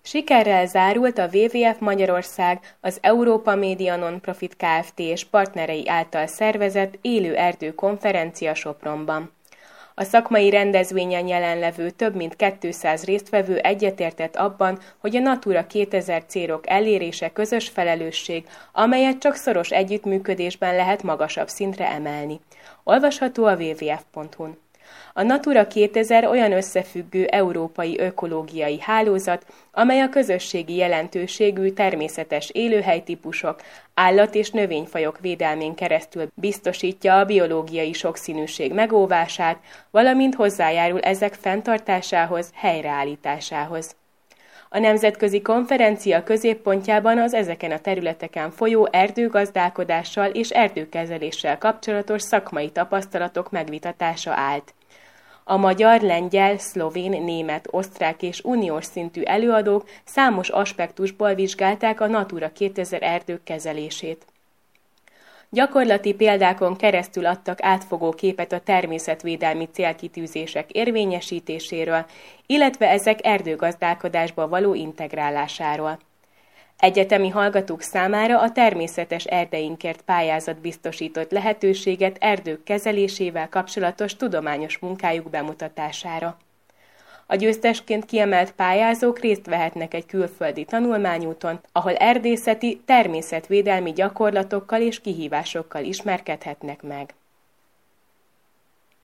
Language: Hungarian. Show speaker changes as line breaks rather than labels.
Sikerrel zárult a WWF Magyarország, az Európa Média Nonprofit Kft. És partnerei által szervezett Élő Erdő konferencia Sopronban. A szakmai rendezvényen jelenlevő több mint 200 résztvevő egyetértett abban, hogy a Natura 2000 célok elérése közös felelősség, amelyet csak szoros együttműködésben lehet magasabb szintre emelni. Olvasható a wwf.hu-n. A Natura 2000 olyan összefüggő európai ökológiai hálózat, amely a közösségi jelentőségű természetes élőhelytípusok, állat- és növényfajok védelmén keresztül biztosítja a biológiai sokszínűség megóvását, valamint hozzájárul ezek fenntartásához, helyreállításához. A nemzetközi konferencia középpontjában az ezeken a területeken folyó erdőgazdálkodással és erdőkezeléssel kapcsolatos szakmai tapasztalatok megvitatása állt. A magyar, lengyel, szlovén, német, osztrák és uniós szintű előadók számos aspektusból vizsgálták a Natura 2000 erdők kezelését. Gyakorlati példákon keresztül adtak átfogó képet a természetvédelmi célkitűzések érvényesítéséről, illetve ezek erdőgazdálkodásba való integrálásáról. Egyetemi hallgatók számára a természetes erdeinkért pályázat biztosított lehetőséget erdők kezelésével kapcsolatos tudományos munkájuk bemutatására. A győztesként kiemelt pályázók részt vehetnek egy külföldi tanulmányúton, ahol erdészeti, természetvédelmi gyakorlatokkal és kihívásokkal ismerkedhetnek meg.